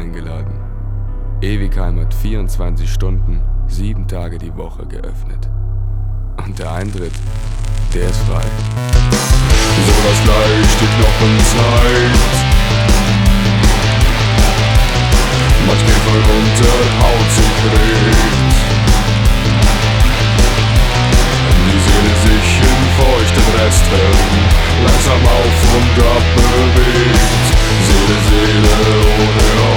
eingeladen. Ewigheim hat 24 Stunden, 7 Tage die Woche geöffnet. Und der Eintritt, der ist frei. So das leichte Knochenzeit. Matschkäfer runter, Haut zerkriegt. Die Seele sich in feuchten Resten langsam auf und ab bewegt. Seele, Seele